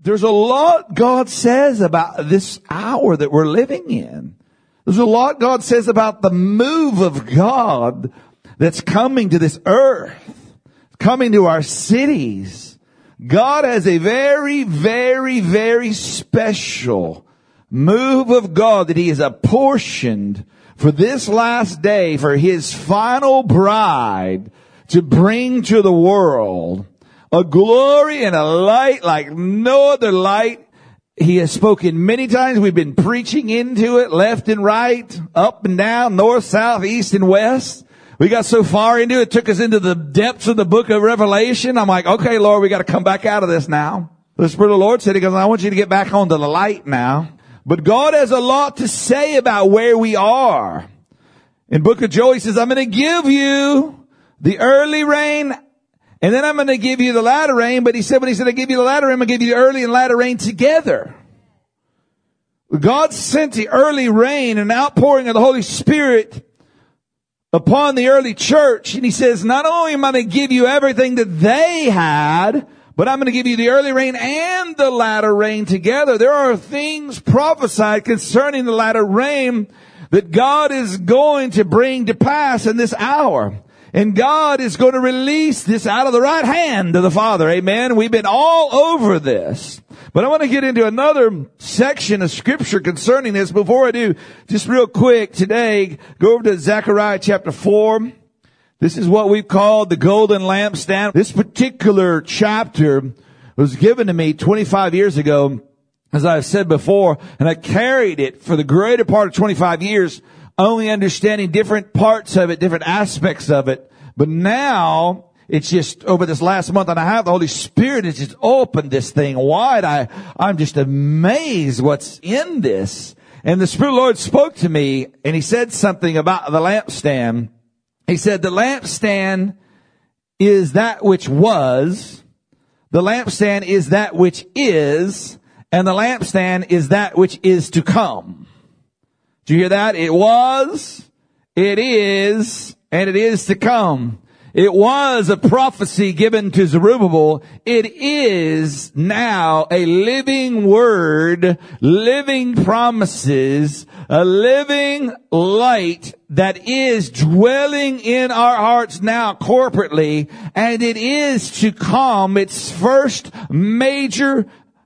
There's a lot God says about this hour that we're living in. There's a lot God says about the move of God that's coming to this earth, coming to our cities. God has a very, very, very special move of God that He has apportioned for this last day, for His final bride to bring to the world a glory and a light like no other light. He has spoken many times. We've been preaching into it left and right, up and down, north, south, east, and west. We got so far into it, took us into the depths of the book of Revelation. I'm like, okay, Lord, we got to come back out of this now. The Spirit of the Lord said, He goes, I want you to get back onto the light now. But God has a lot to say about where we are. In book of Joel, He says, I'm going to give you the early rain, and then I'm going to give you the latter rain. But He said, when He said, I give you the latter rain, I'm going to give you the early and latter rain together. God sent the early rain, an outpouring of the Holy Spirit upon the early church. And He says, not only am I going to give you everything that they had, but I'm going to give you the early rain and the latter rain together. There are things prophesied concerning the latter rain that God is going to bring to pass in this hour. And God is going to release this out of the right hand of the Father. Amen. We've been all over this. But I want to get into another section of Scripture concerning this. Before I do, just real quick today, go over to Zechariah chapter 4. This is what we've called the golden lampstand. This particular chapter was given to me 25 years ago, as I've said before, and I carried it for the greater part of 25 years, only understanding different parts of it, different aspects of it. But now, it's just over this last month and a half, the Holy Spirit has just opened this thing wide. I'm just amazed what's in this. And the Spirit of the Lord spoke to me, and He said something about the lampstand. He said, the lampstand is that which was, the lampstand is that which is, and the lampstand is that which is to come. Did you hear that? It was, it is, and it is to come. It was a prophecy given to Zerubbabel. It is now a living word, living promises, a living light that is dwelling in our hearts now corporately, and it is to come. Its first major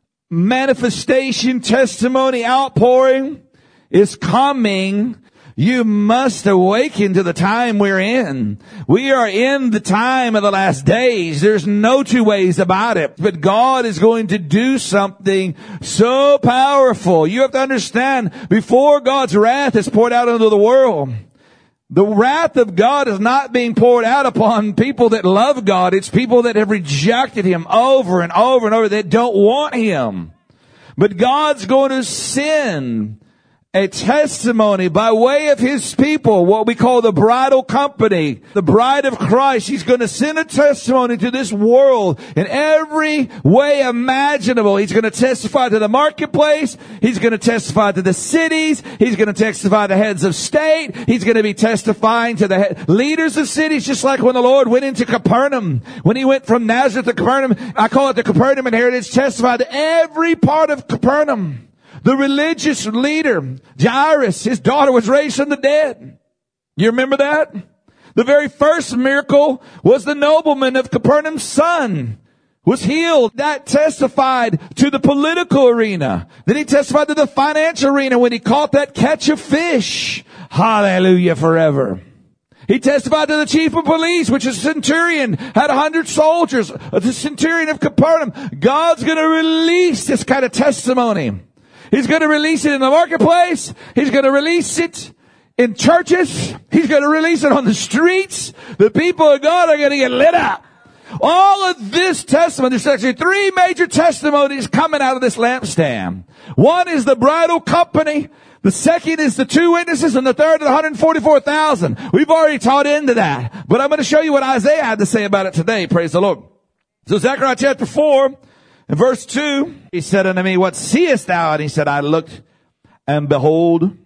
manifestation, testimony, outpouring is coming. You must awaken to the time we're in. We are in the time of the last days. There's no two ways about it. But God is going to do something so powerful. You have to understand, before God's wrath is poured out into the world, the wrath of God is not being poured out upon people that love God. It's people that have rejected Him over and over and over, that don't want Him. But God's going to send a testimony by way of His people, what we call the bridal company, the bride of Christ. He's going to send a testimony to this world in every way imaginable. He's going to testify to the marketplace. He's going to testify to the cities. He's going to testify to heads of state. He's going to be testifying to the leaders of cities, just like when the Lord went into Capernaum. When He went from Nazareth to Capernaum, I call it the Capernaum inheritance, testified to every part of Capernaum. The religious leader, Jairus, his daughter was raised from the dead. You remember that? The very first miracle was the nobleman of Capernaum's son was healed. That testified to the political arena. Then he testified to the financial arena when he caught that catch of fish. Hallelujah forever. He testified to the chief of police, which is a centurion, had 100 soldiers, the centurion of Capernaum. God's going to release this kind of testimony. He's going to release it in the marketplace. He's going to release it in churches. He's going to release it on the streets. The people of God are going to get lit up. All of this testimony, there's actually three major testimonies coming out of this lampstand. One is the bridal company. The second is the two witnesses, and the third is the 144,000. We've already taught into that. But I'm going to show you what Isaiah had to say about it today. Praise the Lord. So Zechariah chapter 4. In verse 2, he said unto me, what seest thou? And he said, I looked, and behold,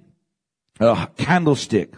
a candlestick,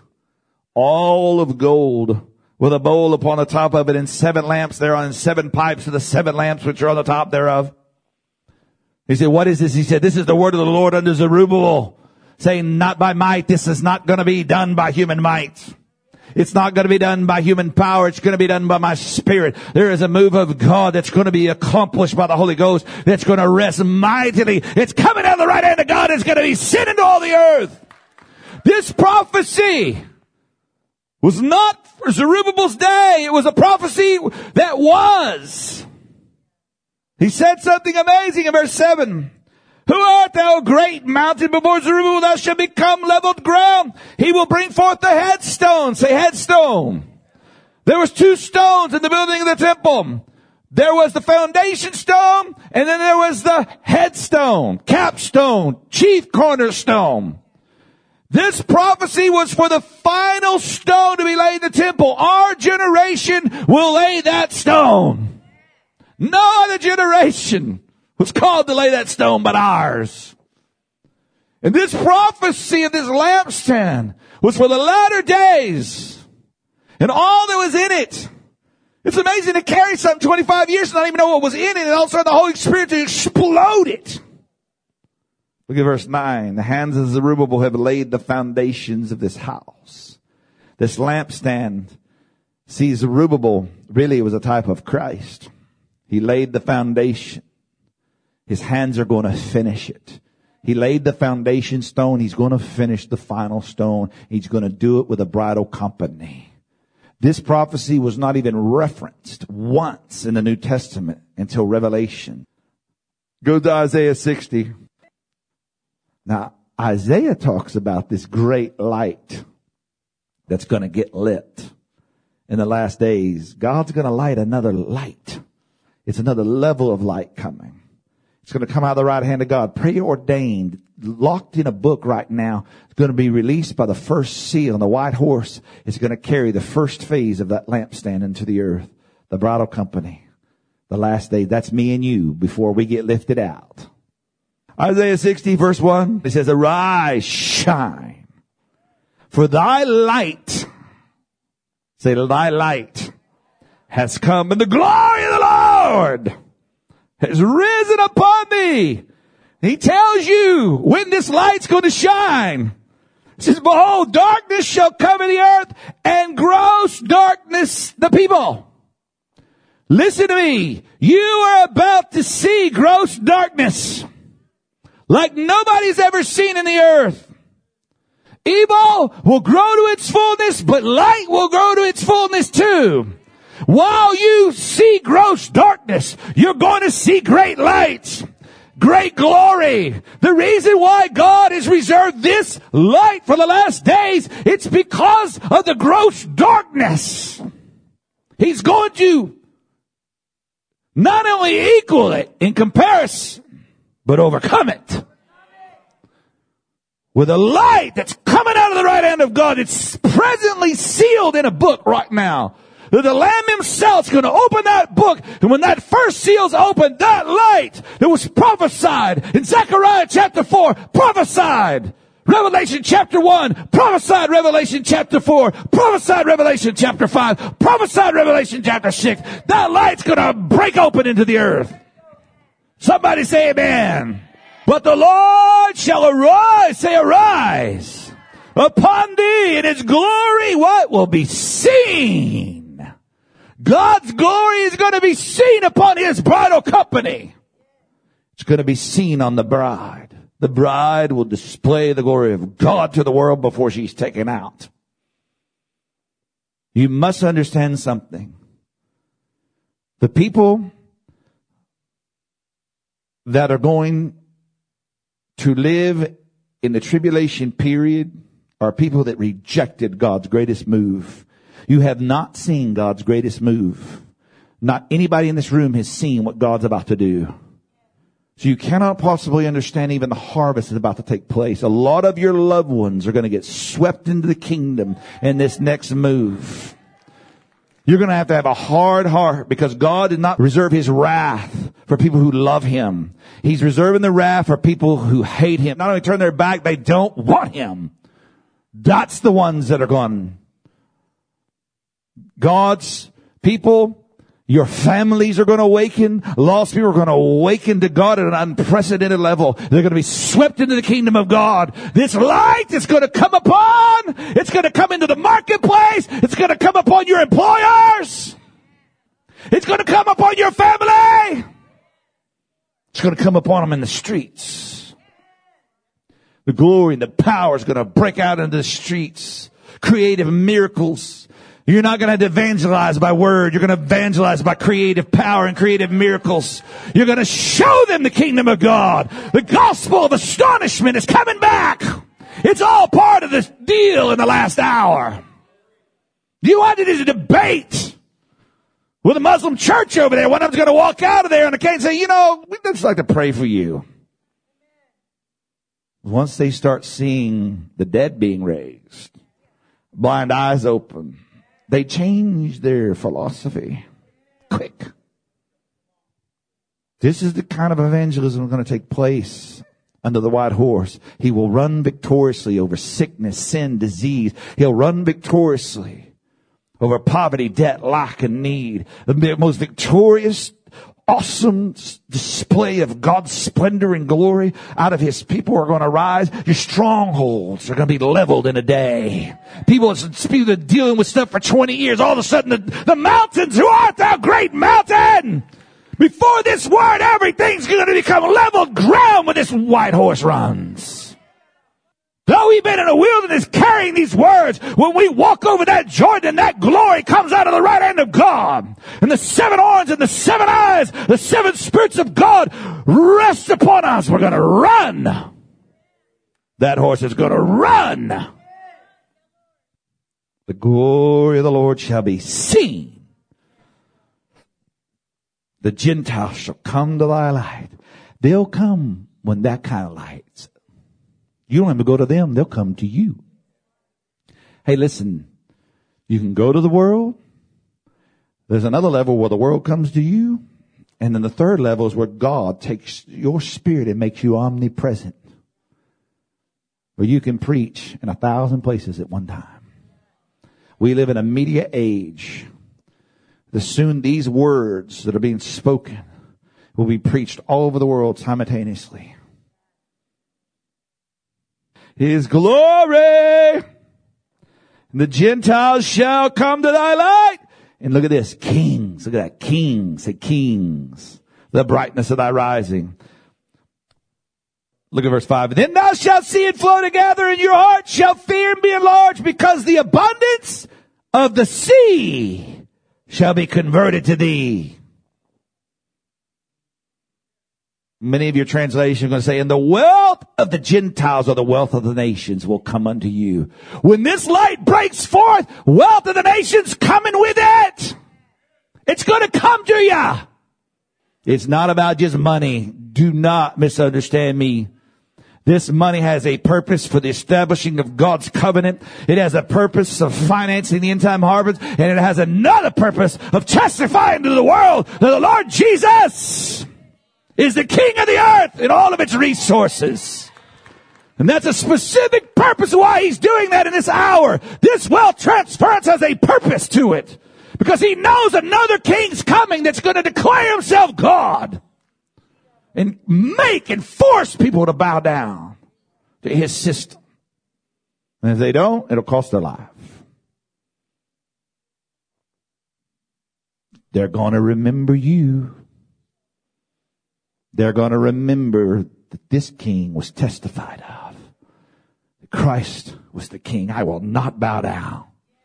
all of gold, with a bowl upon the top of it, and 7 lamps thereon, and 7 pipes of the 7 lamps which are on the top thereof. He said, what is this? He said, this is the word of the Lord unto Zerubbabel, saying, not by might. This is not going to be done by human might. It's not going to be done by human power. It's going to be done by my Spirit. There is a move of God that's going to be accomplished by the Holy Ghost that's going to rest mightily. It's coming out of the right hand of God. It's going to be sent into all the earth. This prophecy was not for Zerubbabel's day. It was a prophecy that was. He said something amazing in verse 7. Who art thou, great mountain? Before Zerubbabel thou shalt become leveled ground. He will bring forth the headstone. Say headstone. There was 2 stones in the building of the temple. There was the foundation stone, and then there was the headstone, capstone, chief cornerstone. This prophecy was for the final stone to be laid in the temple. Our generation will lay that stone. No other generation was called to lay that stone but ours. And this prophecy of this lampstand was for the latter days and all that was in it. It's amazing to carry something 25 years and not even know what was in it, and all of a sudden the Holy Spirit to explode it. Look at verse 9. The hands of Zerubbabel have laid the foundations of this house. This lampstand, see, Zerubbabel really was a type of Christ. He laid the foundation. His hands are going to finish it. He laid the foundation stone. He's going to finish the final stone. He's going to do it with a bridal company. This prophecy was not even referenced once in the New Testament until Revelation. Go to Isaiah 60. Now, Isaiah talks about this great light that's going to get lit in the last days. God's going to light another light. It's another level of light coming. It's going to come out of the right hand of God, preordained, locked in a book right now. It's going to be released by the first seal, and the white horse is going to carry the first phase of that lampstand into the earth. The bridal company, the last day. That's me and you before we get lifted out. Isaiah 60 verse 1, it says, arise, shine, for thy light, say thy light, has come, and the glory of the Lord has risen upon thee. He tells you when this light's going to shine. He says, behold, darkness shall come in the earth, and gross darkness the people. Listen to me. You are about to see gross darkness like nobody's ever seen in the earth. Evil will grow to its fullness, but light will grow to its fullness too. While you see gross darkness, you're going to see great light, great glory. The reason why God has reserved this light for the last days, it's because of the gross darkness. He's going to not only equal it in comparison, but overcome it with a light that's coming out of the right hand of God. It's presently sealed in a book right now. The Lamb himself is going to open that book. And when that first seal's opened, that light that was prophesied in Zechariah chapter 4, prophesied. Revelation chapter 1, prophesied Revelation chapter 4, prophesied Revelation chapter 5, prophesied Revelation chapter 6. That light's going to break open into the earth. Somebody say amen. But the Lord shall arise, say arise, upon thee, and his glory, what will be seen? God's glory is going to be seen upon his bridal company. It's going to be seen on the bride. The bride will display the glory of God to the world before she's taken out. You must understand something. The people that are going to live in the tribulation period are people that rejected God's greatest move. You have not seen God's greatest move. Not anybody in this room has seen what God's about to do. So you cannot possibly understand even the harvest is about to take place. A lot of your loved ones are going to get swept into the kingdom in this next move. You're going to have a hard heart because God did not reserve his wrath for people who love him. He's reserving the wrath for people who hate him. Not only turn their back, they don't want him. That's the ones that are gone. God's people, Your families are going to awaken. Lost people are going to awaken to God at an unprecedented level. They're going to be swept into the kingdom of God. This light is going to come upon. It's going to come into the marketplace. It's going to come upon your employers. It's going to come upon your family. It's going to come upon them in the streets. The glory and the power is going to break out into the streets. Creative miracles. You're not going to evangelize by word. You're going to evangelize by creative power and creative miracles. You're going to show them the kingdom of God. The gospel of astonishment is coming back. It's all part of this deal in the last hour. You wanted to debate with a Muslim church over there. One of them's going to walk out of there and can't say, we'd just like to pray for you. Once they start seeing the dead being raised, blind eyes open, they change their philosophy quick. This is the kind of evangelism that's going to take place under the white horse. He will run victoriously over sickness, sin, disease. He'll run victoriously over poverty, debt, lack, and need. The most victorious, awesome display of God's splendor and glory out of his people are going to rise. Your strongholds are going to be leveled in a day. People have been dealing with stuff for 20 years. All of a sudden, the mountains, who art thou, great mountain? Before this word, everything's going to become leveled ground when this white horse runs. Though we've been in a wilderness carrying these words, when we walk over that Jordan, that glory comes out of the right hand of God. And the 7 horns and the 7 eyes, the 7 spirits of God rest upon us. We're going to run. That horse is going to run. The glory of the Lord shall be seen. The Gentiles shall come to thy light. They'll come when that kind of light's. You don't have to go to them. They'll come to you. Hey, listen, you can go to the world. There's another level where the world comes to you. And then the third level is where God takes your spirit and makes you omnipresent. Where you can preach in 1,000 places at one time. We live in a media age. Soon these words that are being spoken will be preached all over the world simultaneously. His glory, and the Gentiles shall come to thy light. And look at this, kings. Look at that, kings. Say kings. The brightness of thy rising. Look at verse 5. Then thou shalt see it flow together, and your heart shall fear and be enlarged, because the abundance of the sea shall be converted to thee. Many of your translations are going to say, and the wealth of the Gentiles or the wealth of the nations will come unto you. When this light breaks forth, wealth of the nations coming with it. It's going to come to you. It's not about just money. Do not misunderstand me. This money has a purpose for the establishing of God's covenant. It has a purpose of financing the end time harvest. And it has another purpose of testifying to the world that the Lord Jesus is the King of the earth and all of its resources. And that's a specific purpose why he's doing that in this hour. This wealth transference has a purpose to it. Because he knows another king's coming that's going to declare himself God. And make and force people to bow down to his system. And if they don't, it'll cost their life. They're going to remember you. They're going to remember that this king was testified of. That Christ was the king. I will not bow down.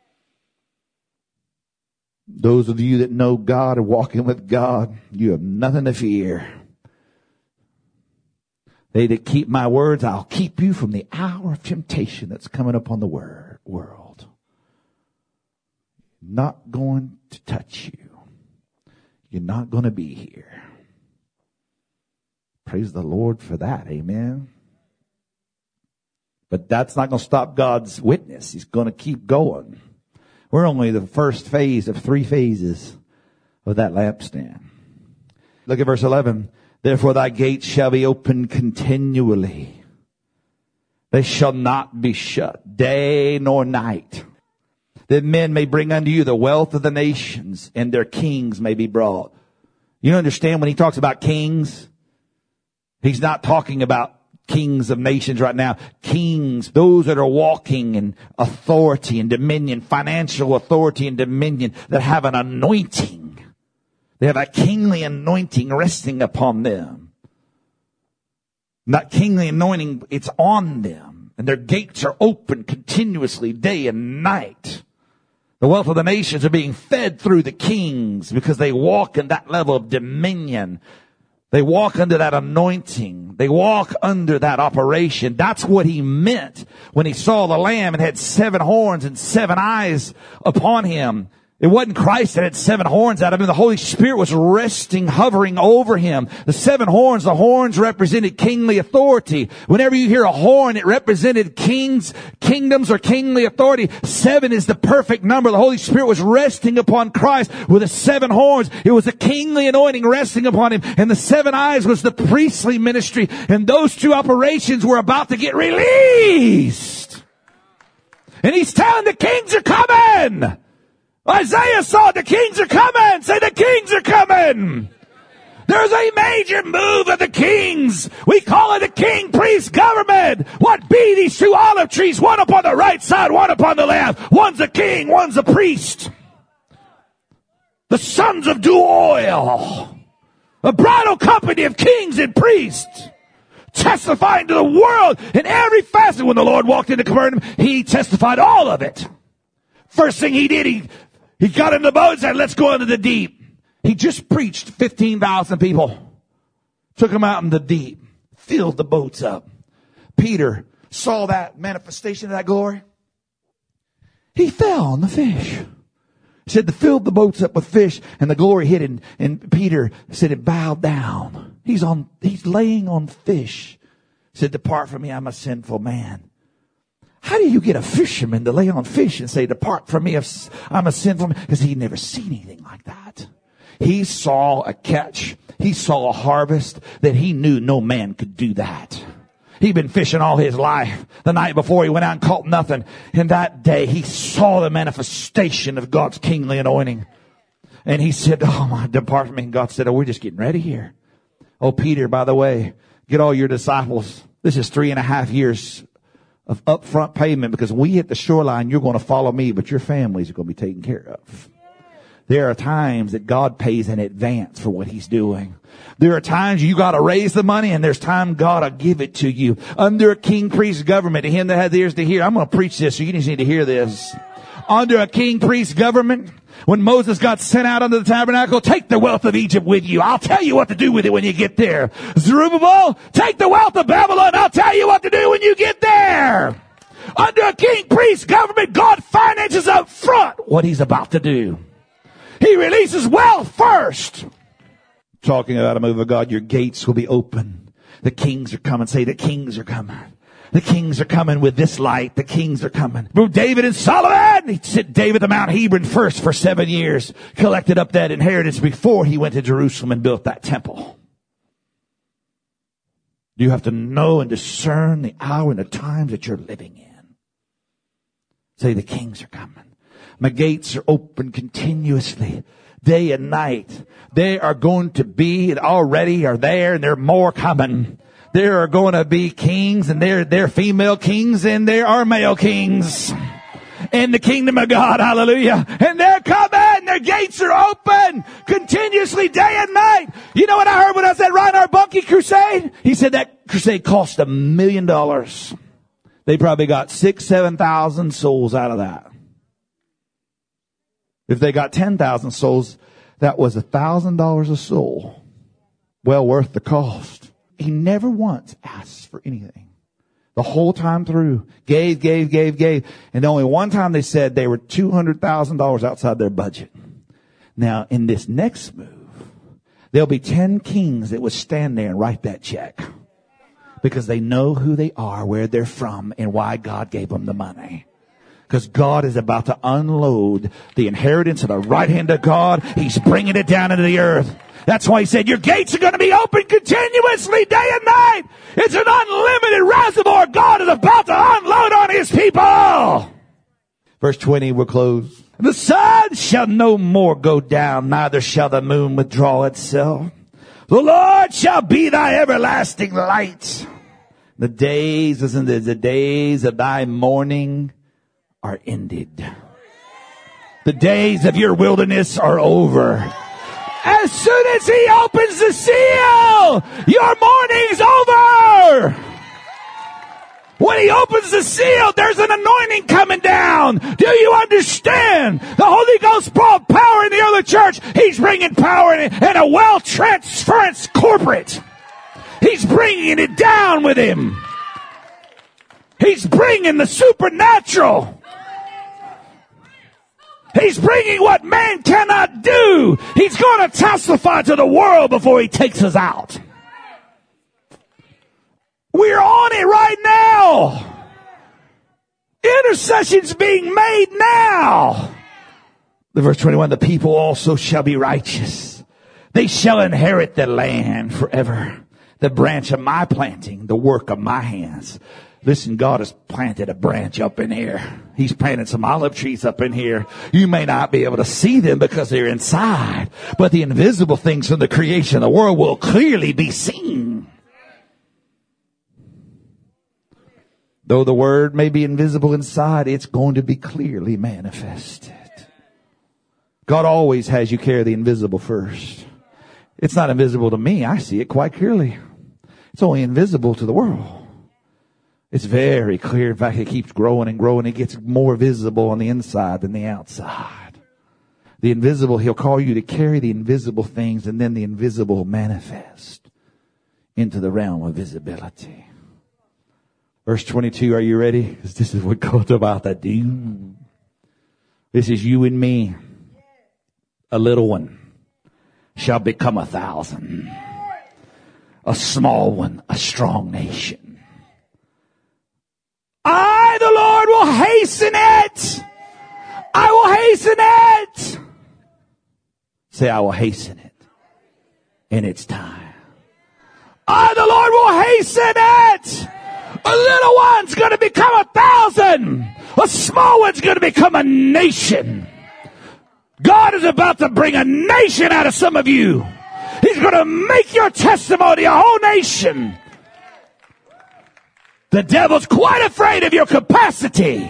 Those of you that know God and walking with God, you have nothing to fear. They that keep my words, I'll keep you from the hour of temptation that's coming upon the world. Not going to touch you. You're not going to be here. Praise the Lord for that. Amen. But that's not going to stop God's witness. He's going to keep going. We're only the first phase of 3 phases of that lampstand. Look at verse 11. Therefore thy gates shall be open continually. They shall not be shut day nor night. that men may bring unto you the wealth of the nations, and their kings may be brought. You understand when he talks about kings, he's not talking about kings of nations right now. Kings, those that are walking in authority and dominion, financial authority and dominion, that have an anointing. They have a kingly anointing resting upon them. Not kingly anointing, it's on them. And their gates are open continuously, day and night. The wealth of the nations are being fed through the kings because they walk in that level of dominion. They walk under that anointing. They walk under that operation. That's what he meant when he saw the Lamb and had 7 horns and 7 eyes upon him. It wasn't Christ that had 7 horns out of him. The Holy Spirit was resting, hovering over him. The 7 horns, the horns represented kingly authority. Whenever you hear a horn, it represented kings, kingdoms, or kingly authority. 7 is the perfect number. The Holy Spirit was resting upon Christ with the 7 horns. It was a kingly anointing resting upon him. And the 7 eyes was the priestly ministry. And those 2 operations were about to get released. And he's telling the kings are coming. Isaiah saw the kings are coming. Say the kings are coming. There's a major move of the kings. We call it a king-priest government. What be these 2 olive trees? One upon the right side, one upon the left. One's a king, one's a priest. The sons of due oil. A bridal company of kings and priests. Testifying to the world in every facet. When the Lord walked into Capernaum, he testified all of it. First thing he did, he got in the boat and said, let's go into the deep. He just preached 15,000 people. Took them out in the deep. Filled the boats up. Peter saw that manifestation of that glory. He fell on the fish. He said, filled the boats up with fish, and the glory hit him. And Peter said, it bowed down. He's laying on fish. He said, depart from me, I'm a sinful man. How do you get a fisherman to lay on fish and say, depart from me, I'm a sinful man? Because he'd never seen anything like that. He saw a catch. He saw a harvest that he knew no man could do that. He'd been fishing all his life. The night before he went out and caught nothing. And that day he saw the manifestation of God's kingly anointing. And he said, oh my, depart from me. And God said, oh, we're just getting ready here. Oh, Peter, by the way, get all your disciples. This is 3.5 years of upfront payment, because when we hit the shoreline, you're going to follow me, but your families are going to be taken care of. There are times that God pays in advance for what he's doing. There are times you got to raise the money, and there's time God will give it to you. Under a king priest government, to him that had the ears to hear, I'm going to preach this, so you just need to hear this. Under a king priest government, when Moses got sent out under the tabernacle, take the wealth of Egypt with you. I'll tell you what to do with it when you get there. Zerubbabel, take the wealth of Babylon. I'll tell you what to do when you get there. Under a king priest government, God finances up front what he's about to do. He releases wealth first. Talking about a move of God, your gates will be open. The kings are coming. Say, the kings are coming. The kings are coming with this light. The kings are coming. David and Solomon. He sent David to Mount Hebron first for 7 years. Collected up that inheritance before he went to Jerusalem and built that temple. You have to know and discern the hour and the times that you're living in. Say, the kings are coming. My gates are open continuously, day and night. They are going to be, already are there, and there are more coming. There are going to be kings, and they're female kings, and there are male kings in the kingdom of God. Hallelujah. And they're coming. Their gates are open continuously, day and night. You know what I heard when I said Reinhard Bonnke crusade? He said that crusade cost $1 million. They probably got 6,000-7,000 souls out of that. If they got 10,000 souls, that was $1,000 a soul. Well worth the cost. He never once asked for anything. The whole time through. Gave. And only one time they said they were $200,000 outside their budget. Now, in this next move, there'll be 10 kings that would stand there and write that check. Because they know who they are, where they're from, and why God gave them the money. Because God is about to unload the inheritance of the right hand of God. He's bringing it down into the earth. That's why he said, your gates are going to be open continuously, day and night. It's an unlimited reservoir God is about to unload on his people. Verse 20, we'll close. The sun shall no more go down, neither shall the moon withdraw itself. The Lord shall be thy everlasting light. The days, listen to this, the days of thy mourning are ended. The days of your wilderness are over. As soon as he opens the seal, your mourning's over. When he opens the seal, there's an anointing coming down. Do you understand? The Holy Ghost brought power in the early church. He's bringing power in a wealth transference corporate. He's bringing it down with him. He's bringing the supernatural. He's bringing what man cannot do. He's going to testify to the world before he takes us out. We're on it right now. Intercession's being made now. The verse 21, the people also shall be righteous. They shall inherit the land forever. The branch of my planting, the work of my hands. Listen, God has planted a branch up in here. He's planted some olive trees up in here. You may not be able to see them because they're inside, but the invisible things from the creation of the world will clearly be seen. Though the word may be invisible inside, it's going to be clearly manifested. God always has you carry the invisible first. It's not invisible to me. I see it quite clearly. It's only invisible to the world. It's very clear. In fact, it keeps growing and growing. It gets more visible on the inside than the outside. The invisible, he'll call you to carry the invisible things, and then the invisible will manifest into the realm of visibility. Verse 22, are you ready? Because this is what God's about to do. This is you and me. A little one shall become 1,000. A small one, a strong nation. I, the Lord, will hasten it. I will hasten it. Say, I will hasten it in its time. I, the Lord, will hasten it. A little one's going to become 1,000. A small one's going to become a nation. God is about to bring a nation out of some of you. He's going to make your testimony a whole nation. The devil's quite afraid of your capacity.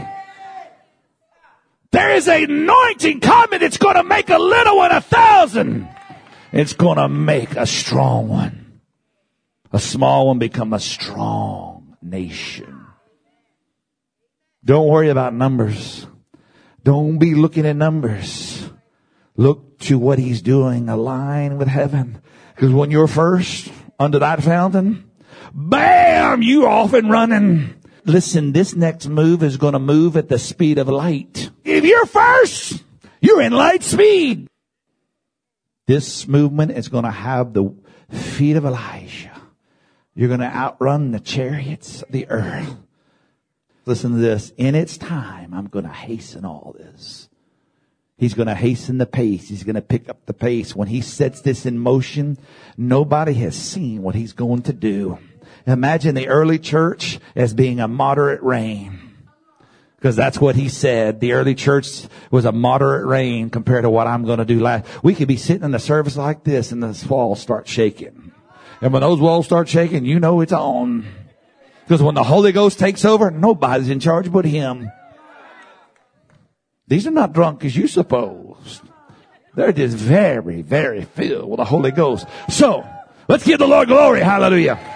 There is an anointing coming that's going to make a little one 1,000. It's going to make a strong one. A small one become a strong nation. Don't worry about numbers. Don't be looking at numbers. Look to what he's doing, align with heaven. Because when you're first under that fountain, bam, you're off and running. Listen, this next move is going to move at the speed of light. If you're first, you're in light speed. This movement is going to have the feet of Elijah. You're going to outrun the chariots of the earth. Listen to this. In its time, I'm going to hasten all this. He's going to hasten the pace. He's going to pick up the pace. When he sets this in motion, nobody has seen what he's going to do. Imagine the early church as being a moderate rain. Because that's what he said. The early church was a moderate rain compared to what I'm going to do last. We could be sitting in a service like this and the walls start shaking. And when those walls start shaking, you know it's on. Because when the Holy Ghost takes over, nobody's in charge but him. These are not drunk as you suppose. They're just very, very filled with the Holy Ghost. So, let's give the Lord glory. Hallelujah.